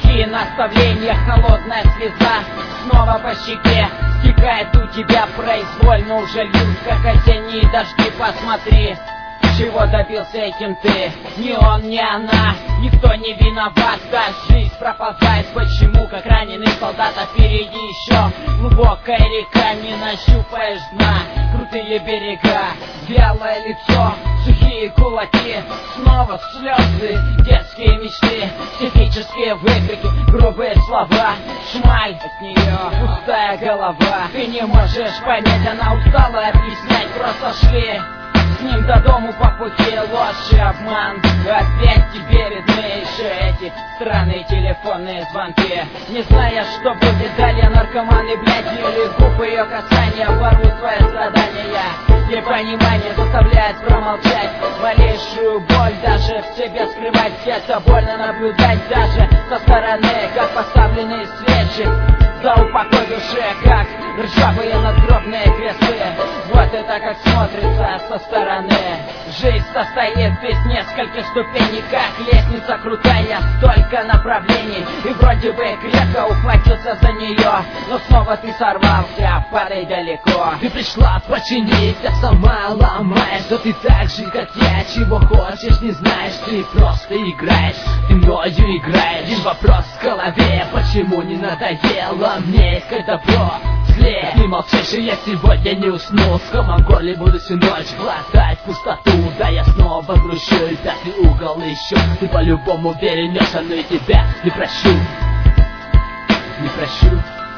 Сухие наставления, холодная слеза снова по щеке стекает у тебя произвольно, уже льют, как осенние дожди. Посмотри, чего добился этим ты. Ни он, ни она, никто не виноват. Да, жизнь проползает, почему, как раненый солдат. А впереди еще глубокая река, не нащупаешь дна. Крутые берега, вялое лицо, сухие кулаки, снова слезы, детские мечты, психические выкрики, грубые слова. Шмаль от нее, пустая голова. Ты не можешь понять, она устала объяснять. Просто шли с ним до дому по пути, ложь и обман. Опять тебе видны еще эти странные телефонные звонки. Не зная, что будет далее, наркоманы, блядь, или губы ее касания порвут твои страдания. Непонимание заставляет промолчать малейшую боль, даже в себе скрывать. Это больно наблюдать даже со стороны, как поставленные свечи за упокой души, как ржавые надгробные кресты. Вот это как смотрится со стороны. Жизнь состоит из нескольких ступеней, как лестница крутая, столько направлений. И вроде бы крепко ухватился за нее, но снова ты сорвался, падай далеко. Ты пришла починить, а сама ломаешь. Да ты так же, как я, чего хочешь, не знаешь. Ты просто играешь, ты мною играешь. Один вопрос в голове, почему не надоело мне искать добро зле? Не молчишь, и я сегодня не усну. С комом в горле буду всю ночь глотать пустоту. Да я снова грущу, и пятый угол ищу. Ты по-любому вернешься, но и тебя не прощу. Не прощу.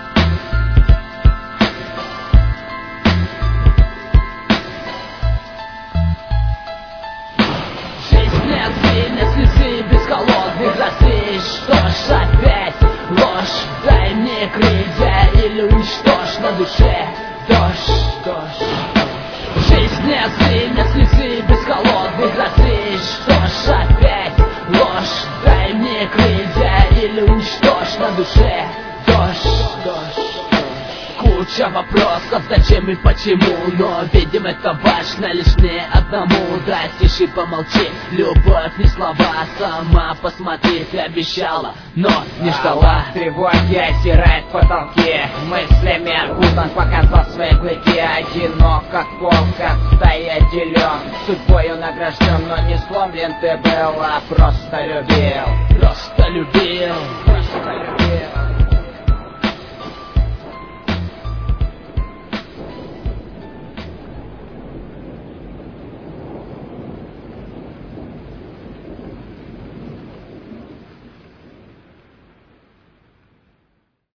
Жизнь нет слезы без холодных грозы. Что ж опять ложь? Дай мне крылья или уничтожь на душе дождь, дождь. Жизнь нет слезы без холодных грозы. Что ж опять ложь? Дай мне крылья или уничтожь на душе дождь, дождь. Куча вопросов, зачем и почему, но, видимо, это важно лишь мне одному. Да, тише, помолчи, любовь не слова, сама посмотри, ты обещала, но не ждала. Тревоги озирает потолки, мыслями окутан, показал свои клыки. Одинок, как волк, от стаи отделен, судьбою награжден, но не сломлен ты был, а просто любил. Просто любил, просто любил.